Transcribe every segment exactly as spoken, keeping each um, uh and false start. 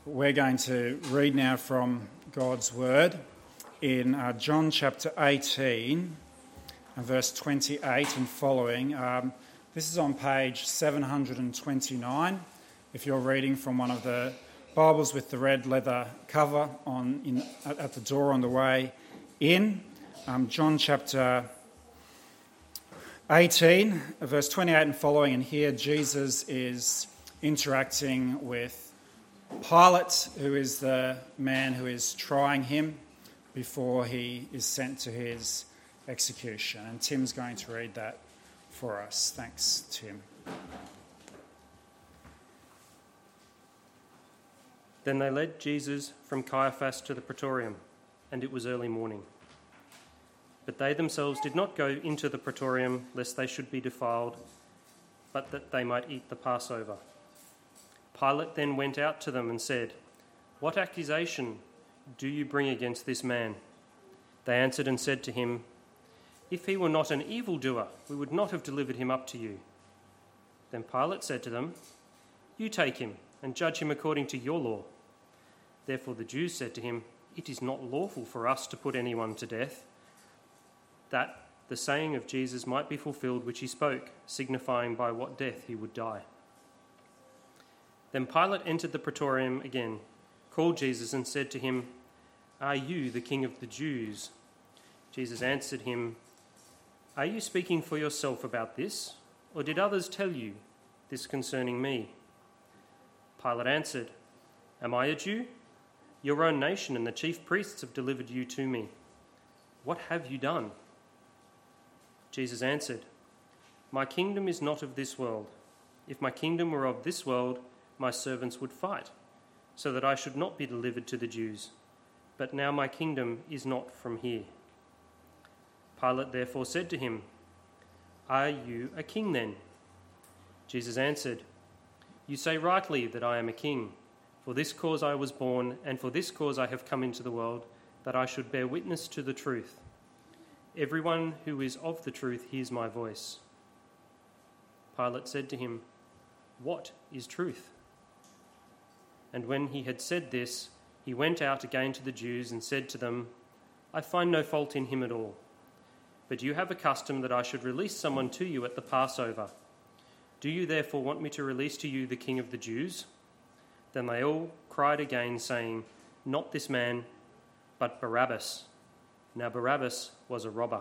We're going to read now from God's Word in uh, John chapter eighteen, and verse twenty-eight and following. Um, this is on page seven hundred twenty-nine. If you're reading from one of the Bibles with the red leather cover on in, at, at the door on the way in, um, John chapter eighteen, verse twenty-eight and following, and here Jesus is interacting with Pilate, who is the man who is trying him before he is sent to his execution. And Tim's going to read that for us. Thanks, Tim. Then they led Jesus from Caiaphas to the praetorium, and it was early morning. But they themselves did not go into the praetorium, lest they should be defiled, but that they might eat the Passover. Pilate then went out to them and said, "What accusation do you bring against this man?" They answered and said to him, "If he were not an evildoer, we would not have delivered him up to you." Then Pilate said to them, "You take him and judge him according to your law." Therefore the Jews said to him, "It is not lawful for us to put anyone to death," that the saying of Jesus might be fulfilled which he spoke, signifying by what death he would die. Then Pilate entered the praetorium again, called Jesus and said to him, "Are you the king of the Jews?" Jesus answered him, "Are you speaking for yourself about this, or did others tell you this concerning me?" Pilate answered, "Am I a Jew? Your own nation and the chief priests have delivered you to me. What have you done?" Jesus answered, "My kingdom is not of this world. If my kingdom were of this world, my servants would fight, so that I should not be delivered to the Jews. But now my kingdom is not from here." Pilate therefore said to him, "Are you a king then?" Jesus answered, "You say rightly that I am a king. For this cause I was born, and for this cause I have come into the world, that I should bear witness to the truth. Everyone who is of the truth hears my voice." Pilate said to him, "What is truth?" And when he had said this, he went out again to the Jews and said to them, "I find no fault in him at all. But you have a custom that I should release someone to you at the Passover. Do you therefore want me to release to you the king of the Jews?" Then they all cried again, saying, "Not this man, but Barabbas." Now Barabbas was a robber.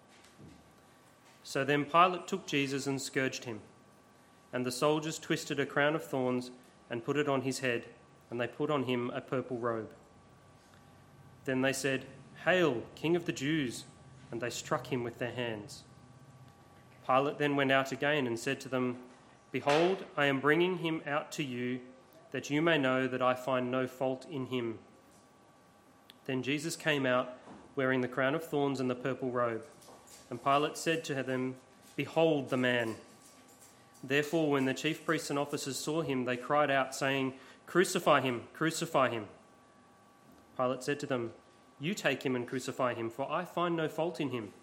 So then Pilate took Jesus and scourged him. And the soldiers twisted a crown of thorns and put it on his head, and they put on him a purple robe. Then they said, "Hail, King of the Jews!" and they struck him with their hands. Pilate then went out again and said to them, "Behold, I am bringing him out to you, that you may know that I find no fault in him." Then Jesus came out, wearing the crown of thorns and the purple robe. And Pilate said to them, "Behold the man." Therefore, when the chief priests and officers saw him, they cried out, saying, "Crucify him, crucify him." Pilate said to them, "You take him and crucify him, for I find no fault in him."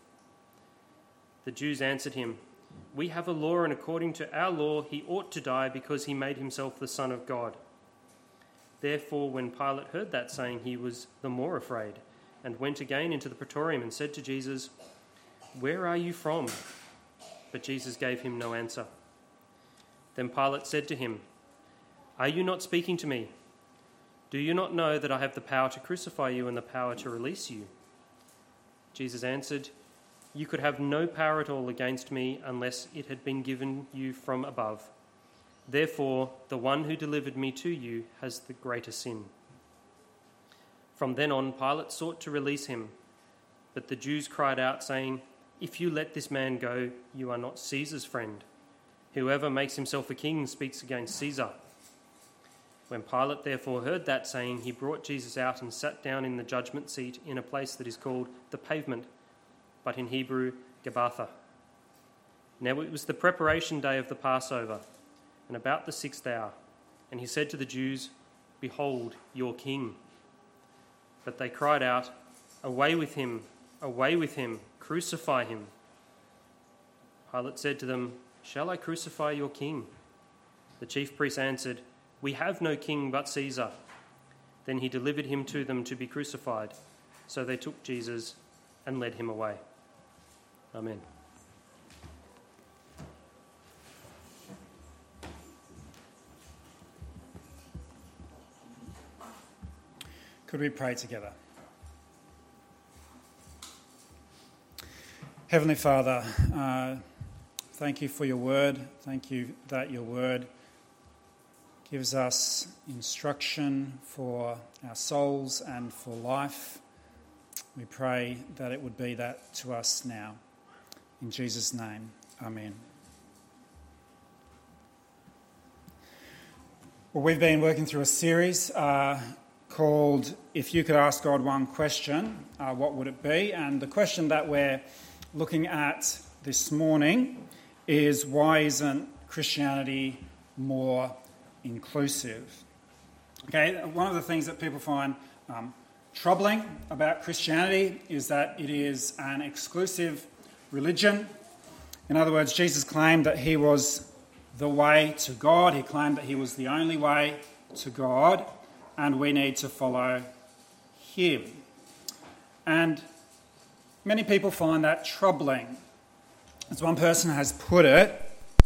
The Jews answered him, "We have a law, and according to our law he ought to die because he made himself the Son of God." Therefore, when Pilate heard that saying, he was the more afraid, and went again into the praetorium and said to Jesus, "Where are you from?" But Jesus gave him no answer. Then Pilate said to him, "Are you not speaking to me? Do you not know that I have the power to crucify you and the power to release you?" Jesus answered, "You could have no power at all against me unless it had been given you from above. Therefore, the one who delivered me to you has the greater sin." From then on, Pilate sought to release him, but the Jews cried out, saying, "If you let this man go, you are not Caesar's friend. Whoever makes himself a king speaks against Caesar." When Pilate therefore heard that saying, he brought Jesus out and sat down in the judgment seat in a place that is called the Pavement, but in Hebrew, Gabbatha. Now it was the preparation day of the Passover, and about the sixth hour, and he said to the Jews, "Behold your king." But they cried out, "Away with him, away with him, crucify him." Pilate said to them, "Shall I crucify your king?" The chief priests answered, "We have no king but Caesar." Then he delivered him to them to be crucified. So they took Jesus and led him away. Amen. Could we pray together? Heavenly Father, uh, thank you for your word. Thank you that your word gives us instruction for our souls and for life. We pray that it would be that to us now. In Jesus' name, amen. Well, we've been working through a series uh, called If You Could Ask God One Question, uh, What Would It Be? And the question that we're looking at this morning is, why isn't Christianity more inclusive? Okay, one of the things that people find um, troubling about Christianity is that it is an exclusive religion. In other words, Jesus claimed that he was the way to God. He claimed that he was the only way to God, and we need to follow him. And many people find that troubling. As one person has put it,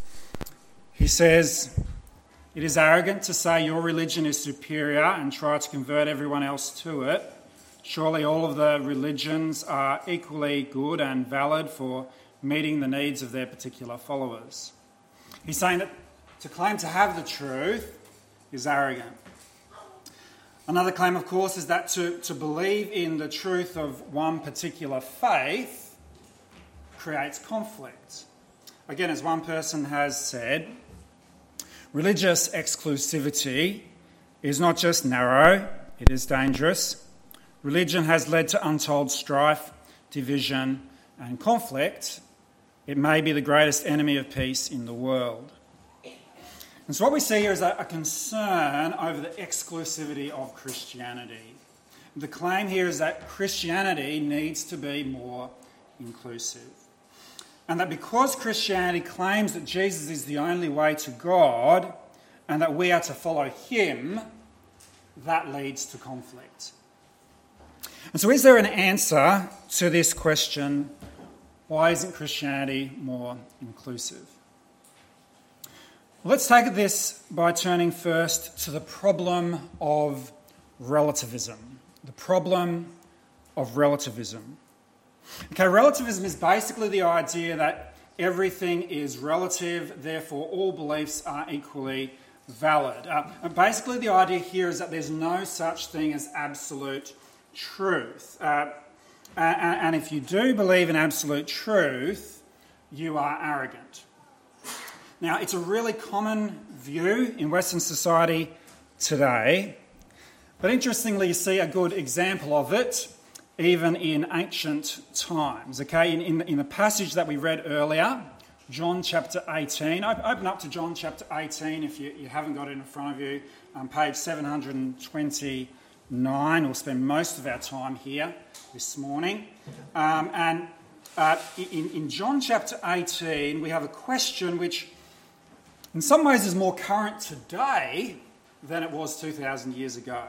he says, it is arrogant to say your religion is superior and try to convert everyone else to it. Surely all of the religions are equally good and valid for meeting the needs of their particular followers. He's saying that to claim to have the truth is arrogant. Another claim, of course, is that to, to believe in the truth of one particular faith creates conflict. Again, as one person has said, religious exclusivity is not just narrow, it is dangerous. Religion has led to untold strife, division, and conflict. It may be the greatest enemy of peace in the world. And so what we see here is a, a concern over the exclusivity of Christianity. The claim here is that Christianity needs to be more inclusive. And that because Christianity claims that Jesus is the only way to God and that we are to follow him, that leads to conflict. And so is there an answer to this question, why isn't Christianity more inclusive? Well, let's take this by turning first to the problem of relativism. The problem of relativism. Okay, relativism is basically the idea that everything is relative, therefore all beliefs are equally valid. Uh, and basically the idea here is that there's no such thing as absolute truth. Uh, and, and if you do believe in absolute truth, you are arrogant. Now, it's a really common view in Western society today, but interestingly, you see a good example of it even in ancient times. Okay, in, in, in the passage that we read earlier, John chapter eighteen, open up to John chapter eighteen if you, you haven't got it in front of you, um, page seven hundred twenty-nine. We'll spend most of our time here this morning. Um, and uh, in, in John chapter eighteen, we have a question which in some ways is more current today than it was two thousand years ago.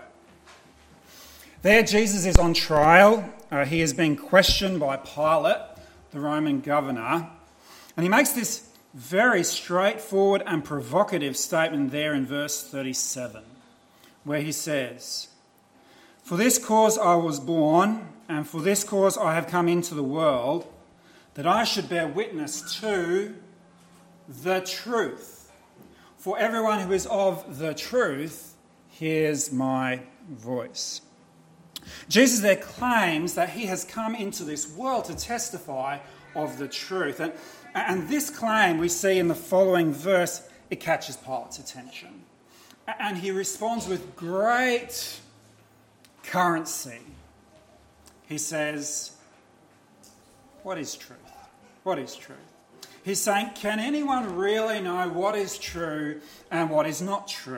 There, Jesus is on trial. Uh, he is being questioned by Pilate, the Roman governor, and he makes this very straightforward and provocative statement there in verse thirty-seven, where he says, "For this cause I was born, and for this cause I have come into the world, that I should bear witness to the truth. For everyone who is of the truth hears my voice." Jesus there claims that he has come into this world to testify of the truth. And, and this claim we see in the following verse, it catches Pilate's attention. And he responds with great currency. He says, "What is truth? What is truth?" He's saying, can anyone really know what is true and what is not true?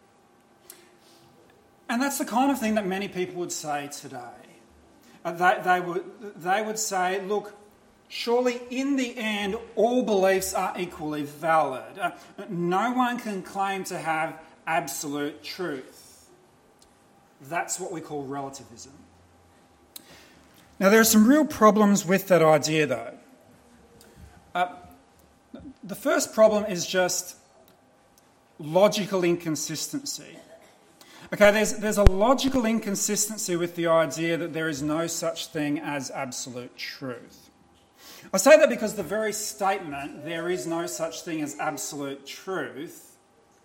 And that's the kind of thing that many people would say today. Uh, they, they, would, they would say, look, surely in the end all beliefs are equally valid. Uh, no one can claim to have absolute truth. That's what we call relativism. Now, there are some real problems with that idea, though. Uh, the first problem is just logical inconsistency. Okay, there's, there's a logical inconsistency with the idea that there is no such thing as absolute truth. I say that because the very statement, there is no such thing as absolute truth,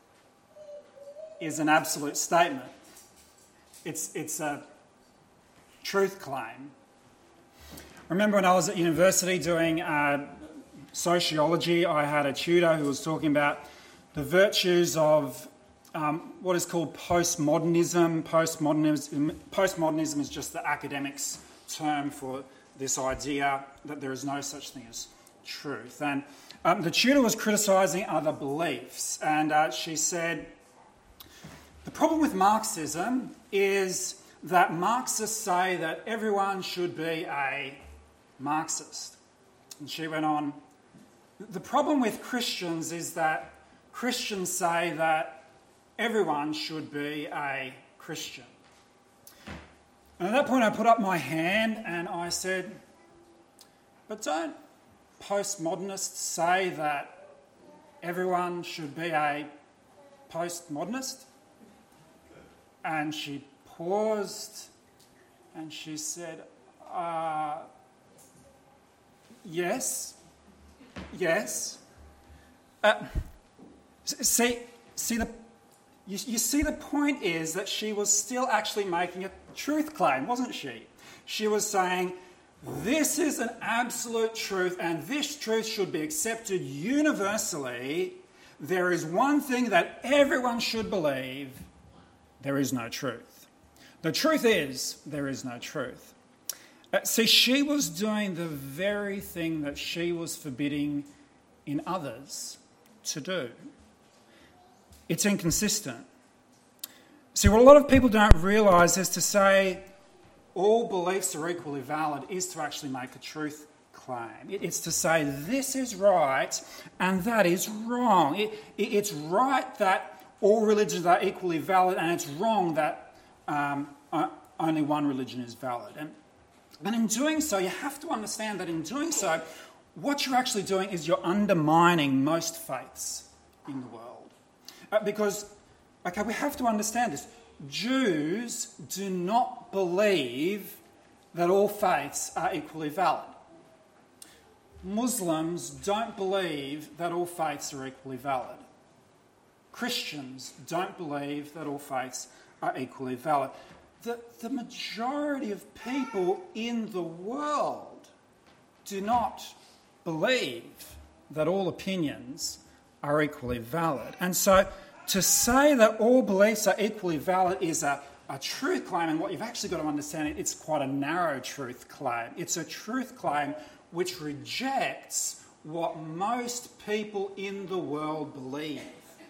is an absolute statement. It's, it's a truth claim. I remember when I was at university doing uh, sociology, I had a tutor who was talking about the virtues of um, what is called postmodernism. Postmodernism. Postmodernism is just the academics' term for this idea that there is no such thing as truth. And um, the tutor was criticising other beliefs, and uh, she said, the problem with Marxism is that Marxists say that everyone should be a Marxist. And she went on, the problem with Christians is that Christians say that everyone should be a Christian. And at that point I put up my hand and I said, but don't postmodernists say that everyone should be a postmodernist? And she paused and she said, uh, yes, yes. Uh, see, see the, you, you see the point is that she was still actually making a truth claim, wasn't she? She was saying, this is an absolute truth and this truth should be accepted universally. There is one thing that everyone should believe. There is no truth. The truth is, there is no truth. Uh, see, she was doing the very thing that she was forbidding in others to do. It's inconsistent. See, what a lot of people don't realise is to say all beliefs are equally valid is to actually make a truth claim. It's to say this is right and that is wrong. It, it, it's right that all religions are equally valid, and it's wrong that um, only one religion is valid. And, and in doing so, you have to understand that in doing so, what you're actually doing is you're undermining most faiths in the world. Uh, because, okay, we have to understand this. Jews do not believe that all faiths are equally valid. Muslims don't believe that all faiths are equally valid. Christians don't believe that all faiths are equally valid. The, the majority of people in the world do not believe that all opinions are equally valid. And so to say that all beliefs are equally valid is a, a truth claim, and what you've actually got to understand, it's quite a narrow truth claim. It's a truth claim which rejects what most people in the world believe.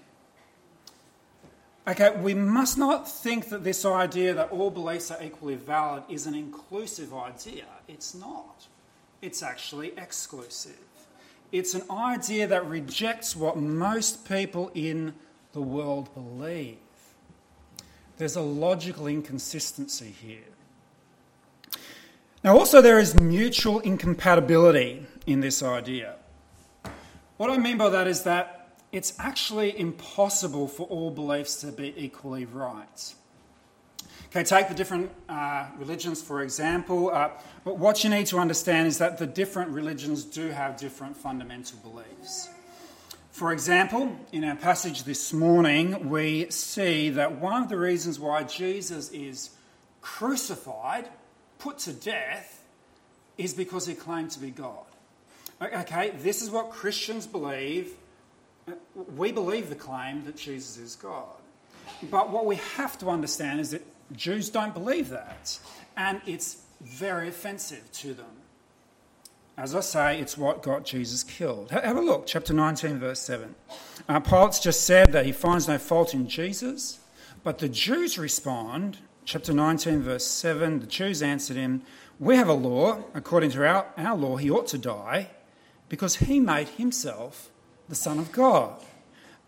Okay, we must not think that this idea that all beliefs are equally valid is an inclusive idea. It's not. It's actually exclusive. It's an idea that rejects what most people in the world believe. There's a logical inconsistency here. Now, also there is mutual incompatibility in this idea. What I mean by that is that it's actually impossible for all beliefs to be equally right. Okay, take the different uh, religions, for example. Uh, but what you need to understand is that the different religions do have different fundamental beliefs. For example, in our passage this morning, we see that one of the reasons why Jesus is crucified, put to death, is because he claimed to be God. Okay, this is what Christians believe. We believe the claim that Jesus is God. But what we have to understand is that Jews don't believe that. And it's very offensive to them. As I say, it's what got Jesus killed. Have a look, chapter nineteen, verse seven. Uh, Pilate's just said that he finds no fault in Jesus. But the Jews respond, chapter nineteen, verse seven, the Jews answered him, we have a law, according to our, our law, he ought to die, because he made himself the Son of God. Uh,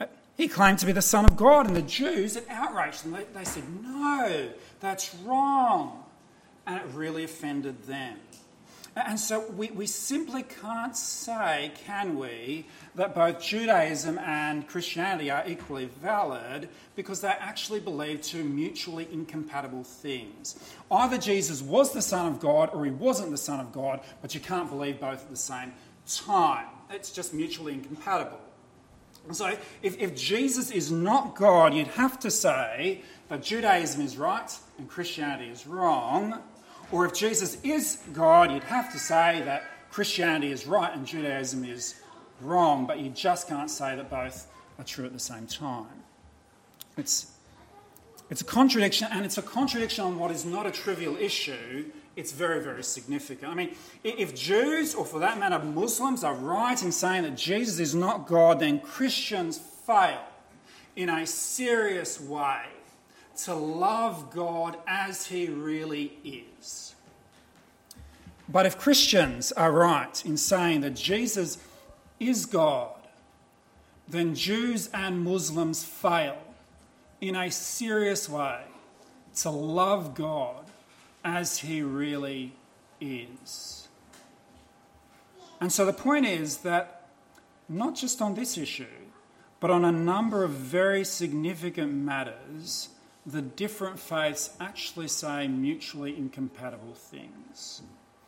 he claimed to be the Son of God, and the Jews had outraged him. They, they said, no, that's wrong. And it really offended them. And so we, we simply can't say, can we, that both Judaism and Christianity are equally valid, because they actually believe two mutually incompatible things. Either Jesus was the Son of God or he wasn't the Son of God, but you can't believe both at the same time. It's just mutually incompatible. So if, if Jesus is not God, you'd have to say that Judaism is right and Christianity is wrong. Or if Jesus is God, you'd have to say that Christianity is right and Judaism is wrong, but you just can't say that both are true at the same time. It's, it's a contradiction, and it's a contradiction on what is not a trivial issue. It's very, very significant. I mean, if Jews, or for that matter Muslims, are right in saying that Jesus is not God, then Christians fail in a serious way to love God as he really is. But if Christians are right in saying that Jesus is God, then Jews and Muslims fail in a serious way to love God as he really is. And so the point is that not just on this issue, but on a number of very significant matters, the different faiths actually say mutually incompatible things.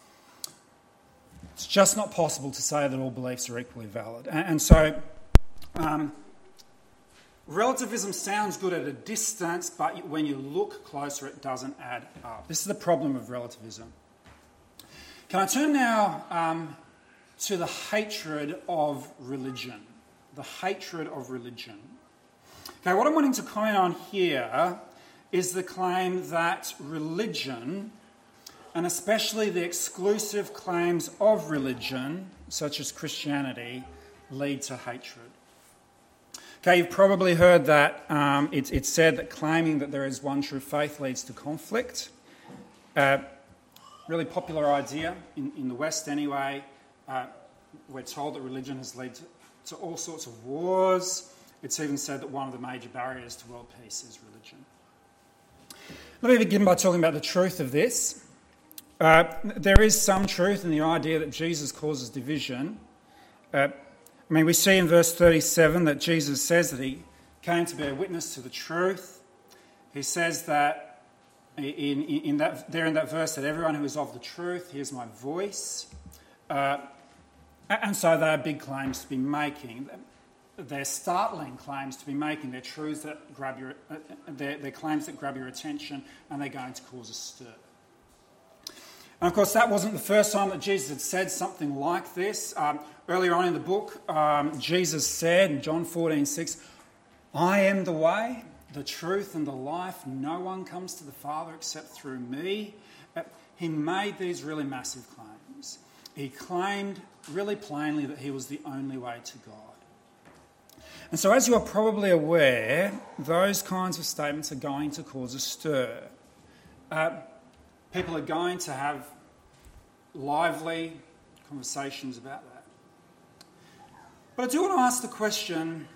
It's just not possible to say that all beliefs are equally valid. And, and so um, relativism sounds good at a distance, but when you look closer, it doesn't add up. This is the problem of relativism. Can I turn now um, to the hatred of religion? The hatred of religion. Okay, what I'm wanting to comment on here is the claim that religion, and especially the exclusive claims of religion, such as Christianity, lead to hatred. Okay, you've probably heard that um, it's, it's said that claiming that there is one true faith leads to conflict. Uh, really popular idea in, in the West anyway. Uh, we're told that religion has led to, to all sorts of wars. It's even said that one of the major barriers to world peace is religion. Let me begin by talking about the truth of this. Uh, there is some truth in the idea that Jesus causes division. Uh, I mean, we see in verse thirty-seven that Jesus says that he came to bear witness to the truth. He says that in, in, in that there in that verse that everyone who is of the truth hears my voice. Uh, and so they are big claims to be making. They're startling claims to be making. They're truths that grab your, uh, they're, they're claims that grab your attention, and they're going to cause a stir. And of course, that wasn't the first time that Jesus had said something like this. Um, earlier on in the book, um, Jesus said in John fourteen six, "I am the way, the truth, and the life. No one comes to the Father except through me." Uh, he made these really massive claims. He claimed really plainly that he was the only way to God. And so, as you are probably aware, those kinds of statements are going to cause a stir. Uh, people are going to have lively conversations about that. But I do want to ask the question,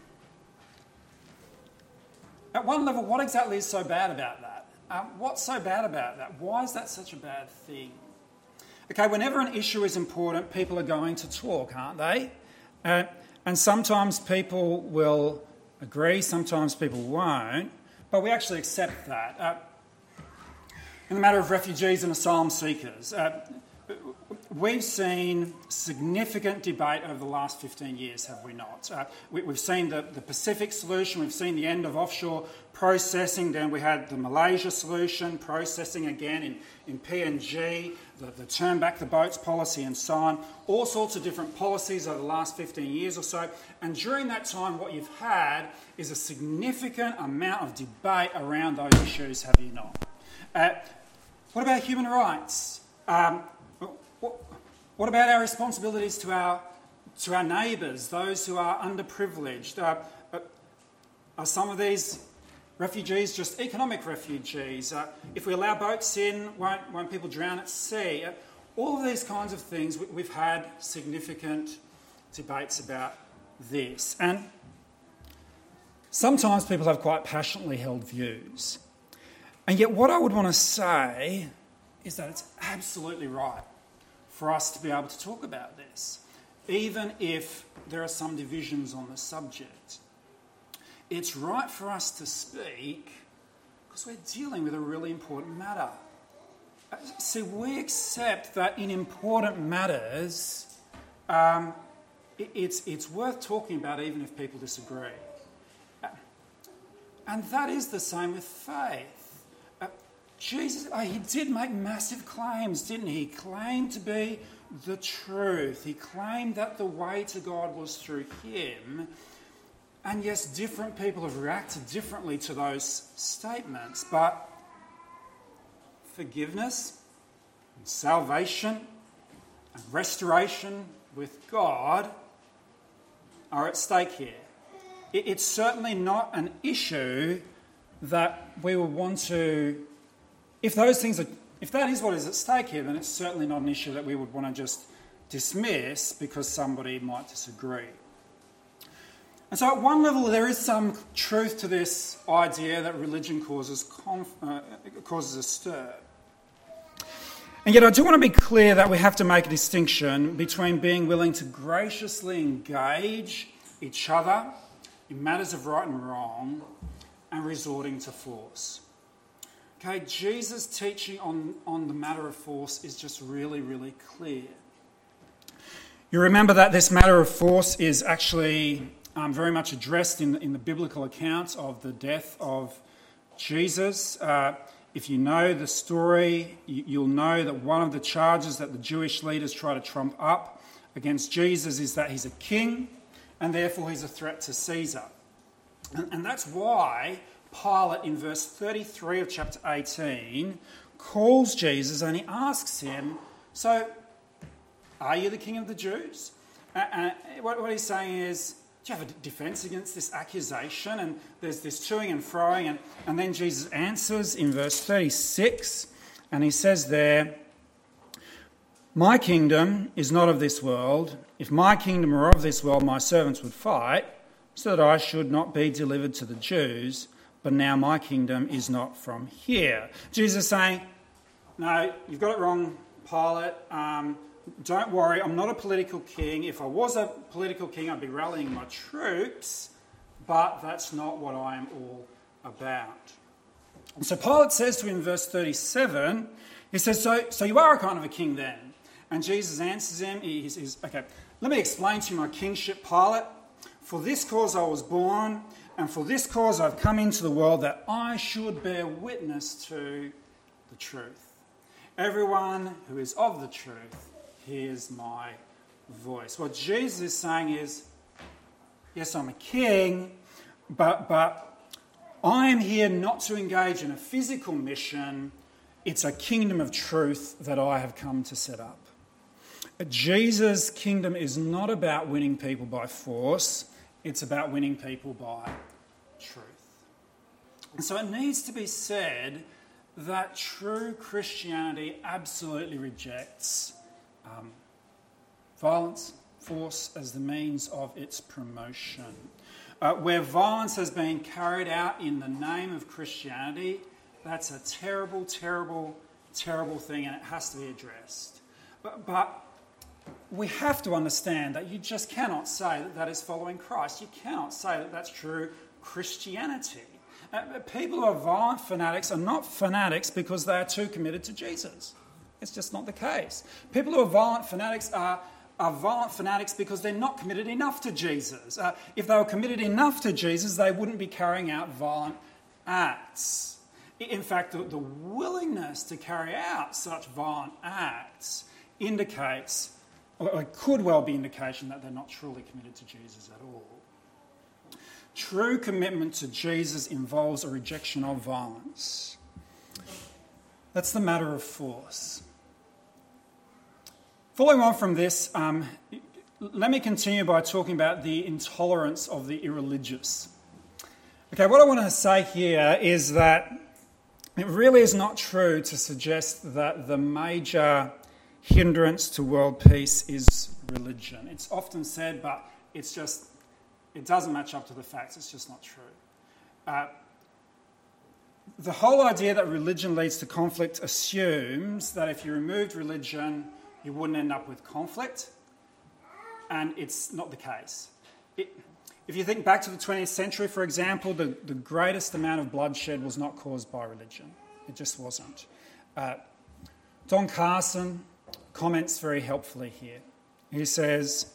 at one level, what exactly is so bad about that? Uh, what's so bad about that? Why is that such a bad thing? Okay, whenever an issue is important, people are going to talk, aren't they? Uh, And sometimes people will agree, sometimes people won't, but we actually accept that. Uh, in the matter of refugees and asylum seekers, uh, we've seen significant debate over the last fifteen years, have we not? Uh, we, we've seen the, the Pacific solution, we've seen the end of offshore processing, then we had the Malaysia solution, processing again in, in P N G, the, the turn back the boats policy and so on, all sorts of different policies over the last fifteen years or so. And during that time, what you've had is a significant amount of debate around those issues, have you not? Uh, what about human rights? Um, what, what about our responsibilities to our to our neighbours, those who are underprivileged? Uh, uh, are some of these refugees just economic refugees? Uh, if we allow boats in, won't, won't people drown at sea? Uh, all of these kinds of things, we, we've had significant debates about this. And sometimes people have quite passionately held views. And yet what I would want to say is that it's absolutely right for us to be able to talk about this, even if there are some divisions on the subject. It's right for us to speak because we're dealing with a really important matter. See, we accept that in important matters, um, it, it's, it's worth talking about even if people disagree. And that is the same with faith. Uh, Jesus, oh, he did make massive claims, didn't he? He claimed to be the truth. He claimed that the way to God was through him. And yes, different people have reacted differently to those statements, but forgiveness and salvation and restoration with God are at stake here. It's certainly not an issue that we would want to, if those things are, if that is what is at stake here, then it's certainly not an issue that we would want to just dismiss because somebody might disagree. And so at one level there is some truth to this idea that religion causes conf- uh, causes a stir. And yet I do want to be clear that we have to make a distinction between being willing to graciously engage each other in matters of right and wrong and resorting to force. Okay, Jesus' teaching on, on the matter of force is just really, really clear. You remember that this matter of force is actually um, very much addressed in, in the biblical accounts of the death of Jesus. Uh, if you know the story, you, you'll know that one of the charges that the Jewish leaders try to trump up against Jesus is that he's a king, and therefore he's a threat to Caesar. And, and that's why Pilate, in verse thirty-three of chapter eighteen, calls Jesus and he asks him, so, are you the king of the Jews? Uh, uh, what, what he's saying is, do you have a defence against this accusation? And there's this toing and froing, and, and then Jesus answers in verse thirty-six, and he says there, my kingdom is not of this world. If my kingdom were of this world, my servants would fight, so that I should not be delivered to the Jews, but now my kingdom is not from here. Jesus is saying, no, you've got it wrong, Pilate. Um, don't worry, I'm not a political king. If I was a political king, I'd be rallying my troops, but that's not what I am all about. And so Pilate says to him in verse thirty-seven, he says, so, so you are a kind of a king then? And Jesus answers him, he says, okay, let me explain to you my kingship, Pilate. For this cause I was born, and for this cause I've come into the world, that I should bear witness to the truth. Everyone who is of the truth hears my voice. What Jesus is saying is, yes, I'm a king, but, but I am here not to engage in a physical mission. It's a kingdom of truth that I have come to set up. Jesus' kingdom is not about winning people by force. It's about winning people by truth. And so it needs to be said that true Christianity absolutely rejects um, violence, force as the means of its promotion. Uh, where violence has been carried out in the name of Christianity, that's a terrible, terrible, terrible thing, and it has to be addressed. But, but we have to understand that you just cannot say that that is following Christ. You cannot say that that's true Christianity. Uh, people who are violent fanatics are not fanatics because they are too committed to Jesus. It's just not the case. People who are violent fanatics are, are violent fanatics because they're not committed enough to Jesus. Uh, if they were committed enough to Jesus, they wouldn't be carrying out violent acts. In fact, the, the willingness to carry out such violent acts indicates, or it could well be indication that they're not truly committed to Jesus at all. True commitment to Jesus involves a rejection of violence. That's the matter of force. Following on from this, um, let me continue by talking about the intolerance of the irreligious. Okay, what I want to say here is that it really is not true to suggest that the major hindrance to world peace is religion. It's often said, but it's just it doesn't match up to the facts. It's just not true. Uh, the whole idea that religion leads to conflict assumes that if you removed religion, you wouldn't end up with conflict, and it's not the case. It, if you think back to the twentieth century, for example, the, the greatest amount of bloodshed was not caused by religion. It just wasn't. Uh, Don Carson comments very helpfully here. He says,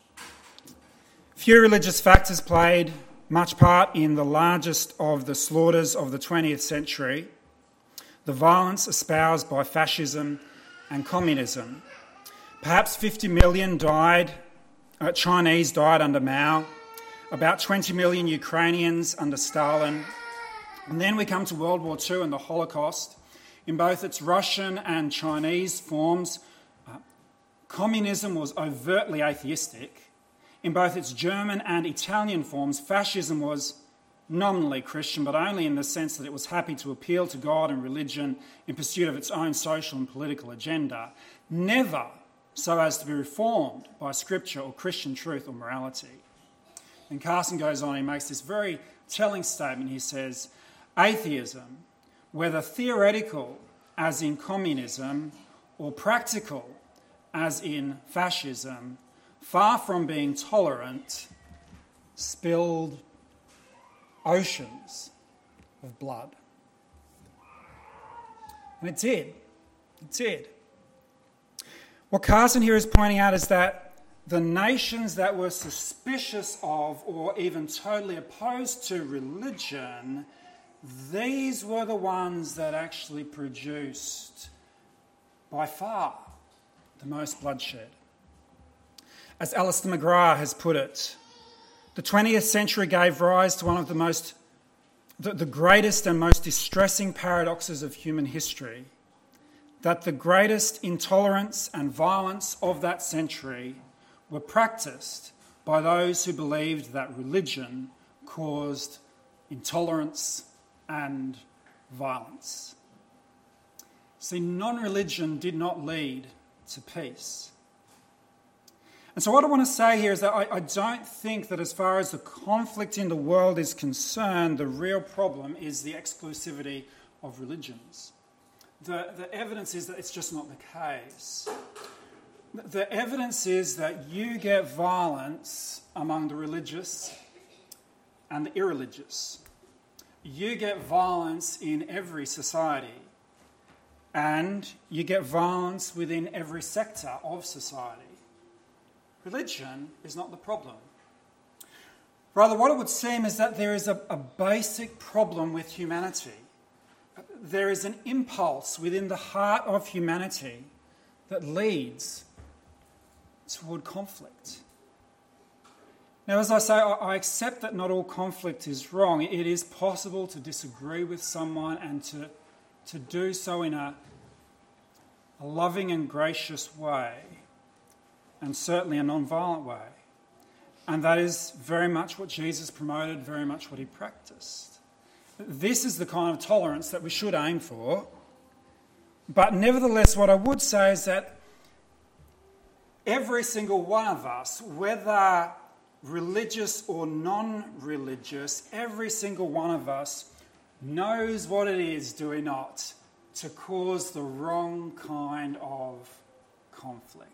few religious factors played much part in the largest of the slaughters of the twentieth century, the violence espoused by fascism and communism. Perhaps fifty million died, uh, Chinese died under Mao, about twenty million Ukrainians under Stalin. And then we come to World War Two and the Holocaust. In both its Russian and Chinese forms, uh, communism was overtly atheistic. In both its German and Italian forms, fascism was nominally Christian, but only in the sense that it was happy to appeal to God and religion in pursuit of its own social and political agenda, never so as to be reformed by Scripture or Christian truth or morality. And Carson goes on, he makes this very telling statement. He says, atheism, whether theoretical, as in communism, or practical, as in fascism, far from being tolerant, spilled oceans of blood. And it did. It did. What Carson here is pointing out is that the nations that were suspicious of or even totally opposed to religion, these were the ones that actually produced, by far, the most bloodshed. As Alistair McGrath has put it, the twentieth century gave rise to one of the most, the, the greatest and most distressing paradoxes of human history, that the greatest intolerance and violence of that century were practiced by those who believed that religion caused intolerance and violence. See, non-religion did not lead to peace. And so what I want to say here is that I, I don't think that as far as the conflict in the world is concerned, the real problem is the exclusivity of religions. The, the evidence is that it's just not the case. The evidence is that you get violence among the religious and the irreligious. You get violence in every society, and you get violence within every sector of society. Religion is not the problem. Rather, what it would seem is that there is a, a basic problem with humanity. There is an impulse within the heart of humanity that leads toward conflict. Now, as I say, I accept that not all conflict is wrong. It is possible to disagree with someone and to, to do so in a, a loving and gracious way, and certainly a non-violent way. And that is very much what Jesus promoted, very much what he practiced. This is the kind of tolerance that we should aim for. But nevertheless, what I would say is that every single one of us, whether religious or non-religious, every single one of us knows what it is, do we not, to cause the wrong kind of conflict.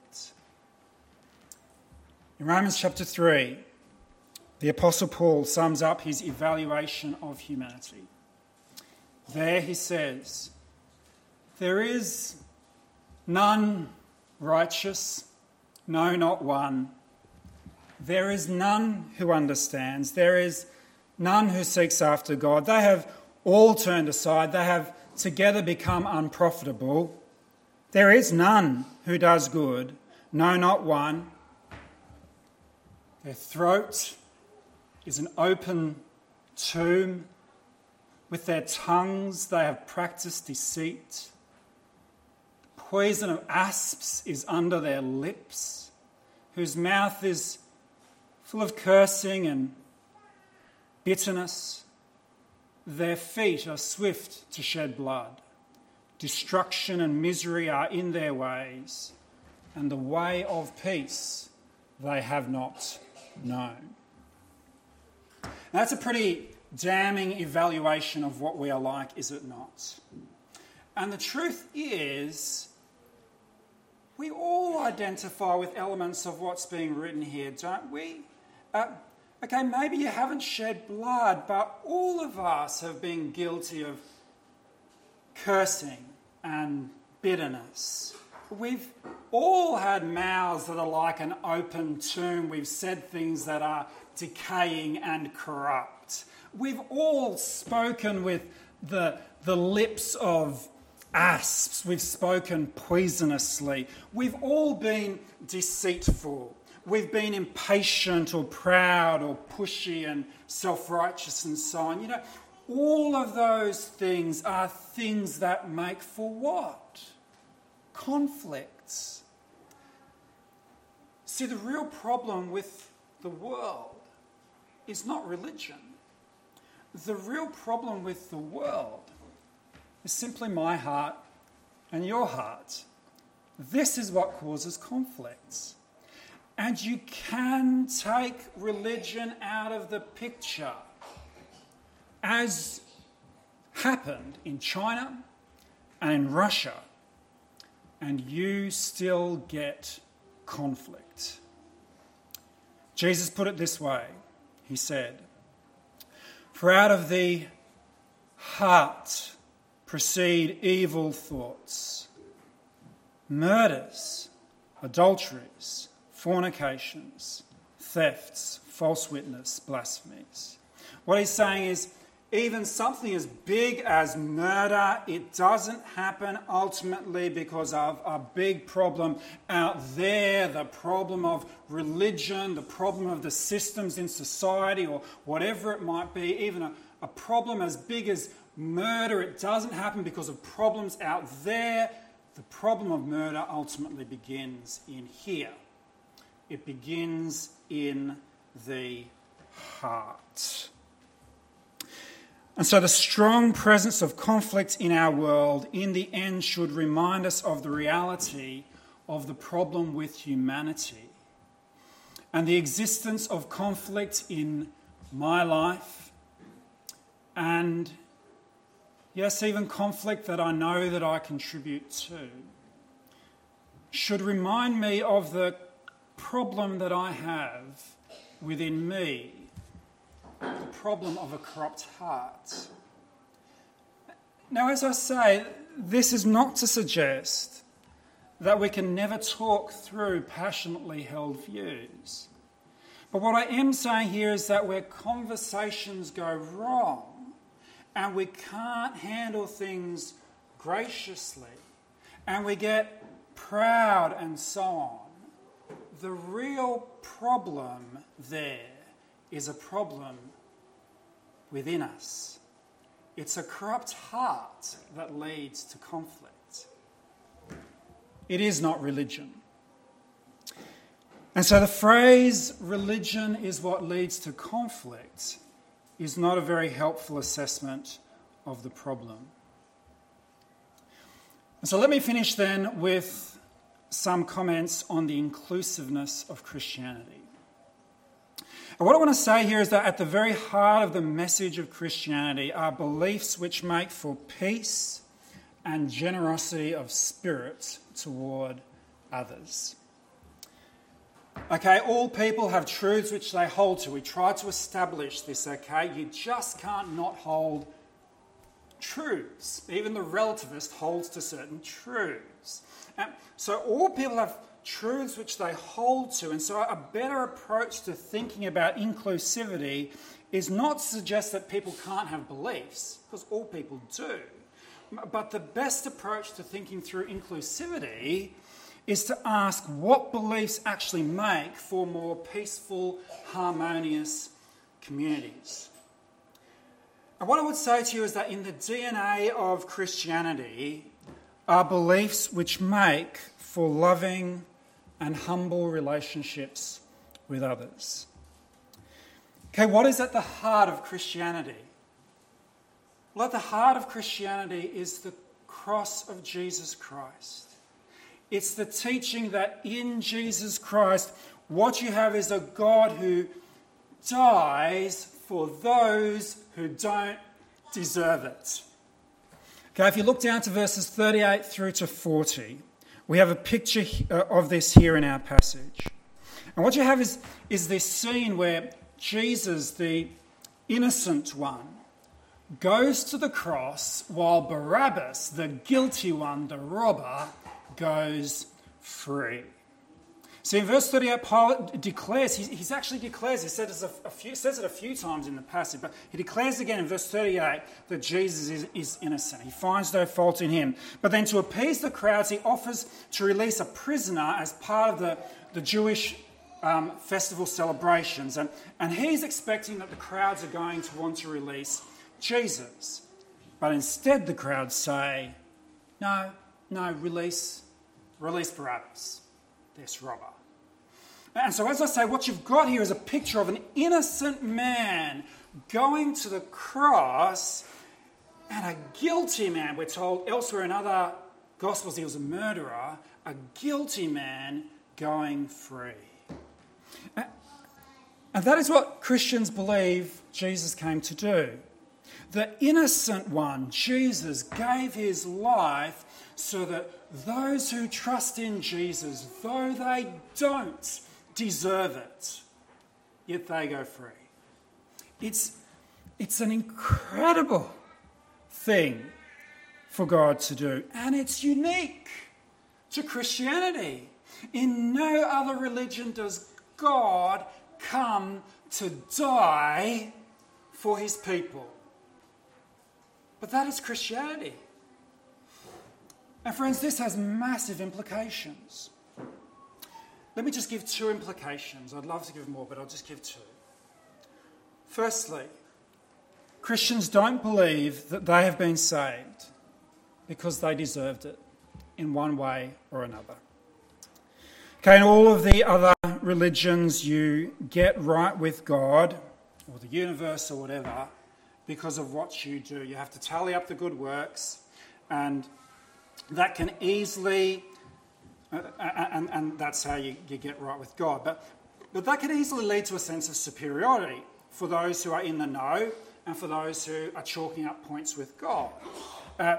In Romans chapter three, the Apostle Paul sums up his evaluation of humanity. There he says, there is none righteous, no, not one. There is none who understands. There is none who seeks after God. They have all turned aside. They have together become unprofitable. There is none who does good, no, not one. Their throat is an open tomb. With their tongues they have practiced deceit. The poison of asps is under their lips, whose mouth is full of cursing and bitterness. Their feet are swift to shed blood. Destruction and misery are in their ways, and the way of peace they have not known. Now, that's a pretty damning evaluation of what we are like, is it not? And the truth is, we all identify with elements of what's being written here, don't we? Uh, okay, maybe you haven't shed blood, but all of us have been guilty of cursing and bitterness. We've all had mouths that are like an open tomb. We've said things that are decaying and corrupt. We've all spoken with the, the lips of asps. We've spoken poisonously. We've all been deceitful. We've been impatient or proud or pushy and self-righteous and so on. You know, all of those things are things that make for what? Conflicts. See, the real problem with the world is not religion. The real problem with the world is simply my heart and your heart. This is what causes conflicts. And you can take religion out of the picture, as happened in China and in Russia, and you still get conflict. Jesus put it this way. He said, "For out of the heart proceed evil thoughts, murders, adulteries, fornications, thefts, false witness, blasphemies." What he's saying is, even something as big as murder, it doesn't happen ultimately because of a big problem out there, the problem of religion, the problem of the systems in society, or whatever it might be. Even a, a problem as big as murder, it doesn't happen because of problems out there. The problem of murder ultimately begins in here. It begins in the heart. And so the strong presence of conflict in our world in the end should remind us of the reality of the problem with humanity and the existence of conflict in my life, and yes, even conflict that I know that I contribute to, should remind me of the problem that I have within me, the problem of a corrupt heart. Now, as I say, this is not to suggest that we can never talk through passionately held views. But what I am saying here is that where conversations go wrong and we can't handle things graciously and we get proud and so on, the real problem there is a problem within us. It's a corrupt heart that leads to conflict. It is not religion. And so the phrase religion is what leads to conflict is not a very helpful assessment of the problem. And so let me finish then with some comments on the inclusiveness of Christianity. And what I want to say here is that at the very heart of the message of Christianity are beliefs which make for peace and generosity of spirit toward others. Okay, all people have truths which they hold to. We try to establish this, okay? You just can't not hold truths. Even the relativist holds to certain truths. And so all people have truths which they hold to. And so a better approach to thinking about inclusivity is not to suggest that people can't have beliefs, because all people do. But the best approach to thinking through inclusivity is to ask what beliefs actually make for more peaceful, harmonious communities. And what I would say to you is that in the D N A of Christianity are beliefs which make for loving and humble relationships with others. Okay, what is at the heart of Christianity? Well, at the heart of Christianity is the cross of Jesus Christ. It's the teaching that in Jesus Christ, what you have is a God who dies for those who don't deserve it. Okay, if you look down to verses thirty-eight through to forty, we have a picture of this here in our passage. And what you have is, is this scene where Jesus, the innocent one, goes to the cross while Barabbas, the guilty one, the robber, goes free. See, in verse thirty-eight, Pilate declares, he, he's actually declares, he says it, a, a few, says it a few times in the passage, but he declares again in verse thirty-eight that Jesus is, is innocent. He finds no fault in him. But then to appease the crowds, he offers to release a prisoner as part of the, the Jewish um, festival celebrations. And, and he's expecting that the crowds are going to want to release Jesus. But instead the crowds say, no, no, release, release Barabbas, this robber. And so as I say, what you've got here is a picture of an innocent man going to the cross and a guilty man. We're told elsewhere in other Gospels he was a murderer, a guilty man going free. And that is what Christians believe Jesus came to do. The innocent one, Jesus, gave his life so that those who trust in Jesus, though they don't deserve it, yet they go free. It's, it's an incredible thing for God to do, and it's unique to Christianity. In no other religion does God come to die for his people. But that is Christianity. And friends, this has massive implications. Let me just give two implications. I'd love to give more, but I'll just give two. Firstly, Christians don't believe that they have been saved because they deserved it in one way or another. Okay, in all of the other religions, you get right with God or the universe or whatever because of what you do. You have to tally up the good works, and that can easily, uh, and, and that's how you, you get right with God. But, but that can easily lead to a sense of superiority for those who are in the know and for those who are chalking up points with God. Uh,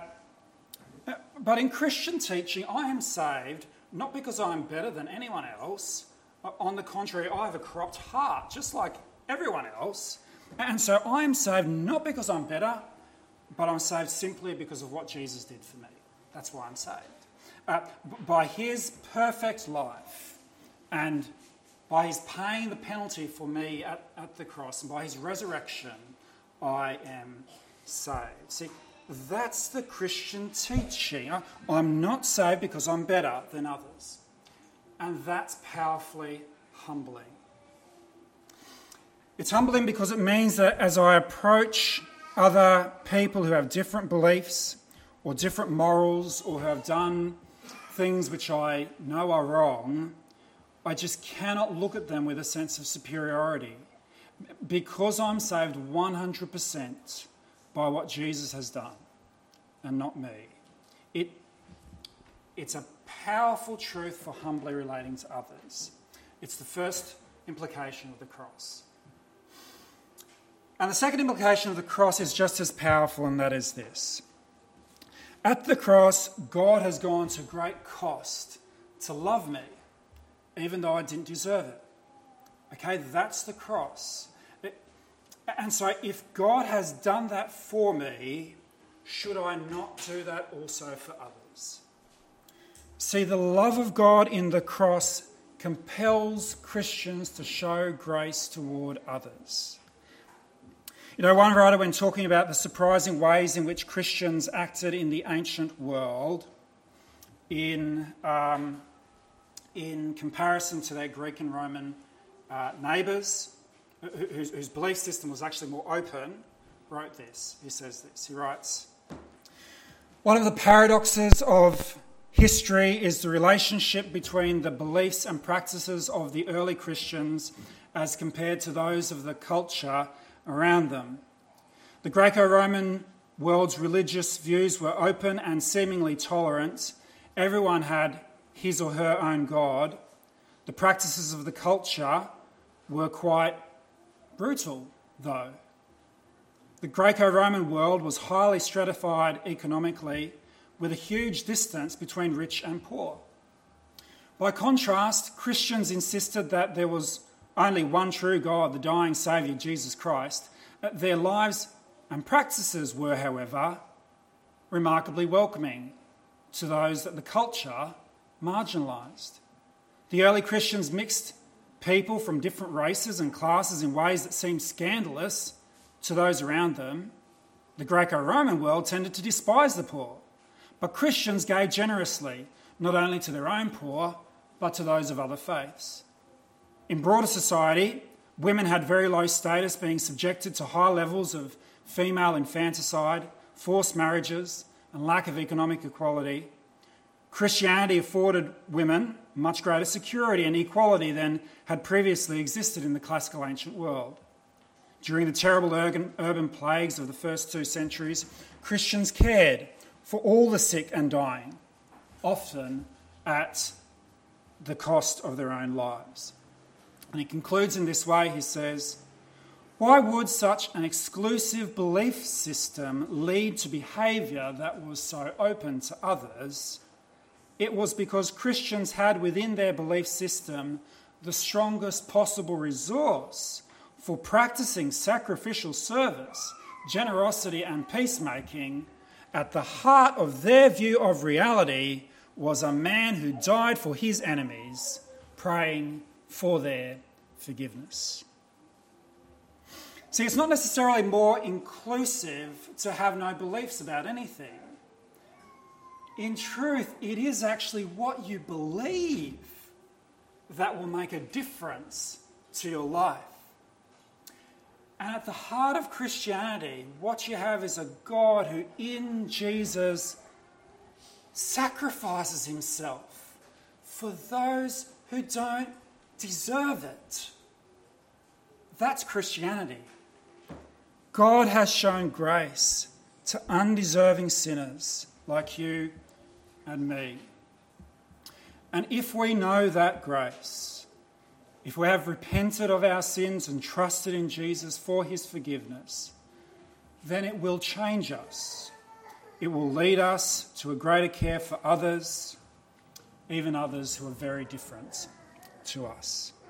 but in Christian teaching, I am saved not because I'm better than anyone else. On the contrary, I have a corrupt heart, just like everyone else. And so I am saved not because I'm better, but I'm saved simply because of what Jesus did for me. That's why I'm saved. Uh, by his perfect life and by his paying the penalty for me at, at the cross and by his resurrection, I am saved. See, that's the Christian teaching. I'm not saved because I'm better than others. And that's powerfully humbling. It's humbling because it means that as I approach other people who have different beliefs or different morals or who have done things which I know are wrong, I just cannot look at them with a sense of superiority because I'm saved one hundred percent by what Jesus has done and not me. It, it's a powerful truth for humbly relating to others. It's the first implication of the cross. And the second implication of the cross is just as powerful, and that is this. At the cross, God has gone to great cost to love me, even though I didn't deserve it. Okay, that's the cross. It, and so if God has done that for me, should I not do that also for others? See, the love of God in the cross compels Christians to show grace toward others. You know, one writer, when talking about the surprising ways in which Christians acted in the ancient world in, um, in comparison to their Greek and Roman uh, neighbours, whose, whose belief system was actually more open, wrote this. He says this. He writes, "One of the paradoxes of history is the relationship between the beliefs and practices of the early Christians as compared to those of the culture around them. The Greco-Roman world's religious views were open and seemingly tolerant. Everyone had his or her own god. The practices of the culture were quite brutal, though, The Greco-Roman world was highly stratified economically, with a huge distance between rich and poor. By contrast, Christians insisted that there was only one true God, the dying Saviour, Jesus Christ. Their lives and practices were, however, remarkably welcoming to those that the culture marginalised. The early Christians mixed people from different races and classes in ways that seemed scandalous to those around them. The Greco-Roman world tended to despise the poor, but Christians gave generously, not only to their own poor, but to those of other faiths. In broader society, women had very low status, being subjected to high levels of female infanticide, forced marriages, and lack of economic equality. Christianity afforded women much greater security and equality than had previously existed in the classical ancient world. During the terrible urban, urban plagues of the first two centuries, Christians cared for all the sick and dying, often at the cost of their own lives. And he concludes in this way, he says, "Why would such an exclusive belief system lead to behaviour that was so open to others? It was because Christians had within their belief system the strongest possible resource for practicing sacrificial service, generosity and peacemaking. At the heart of their view of reality was a man who died for his enemies, praying for their forgiveness." See, it's not necessarily more inclusive to have no beliefs about anything. In truth, it is actually what you believe that will make a difference to your life. And at the heart of Christianity, what you have is a God who in Jesus sacrifices himself for those who don't deserve it. That's Christianity. God has shown grace to undeserving sinners like you and me. And if we know that grace, if we have repented of our sins and trusted in Jesus for his forgiveness, then it will change us. It will lead us to a greater care for others, even others who are very different to us.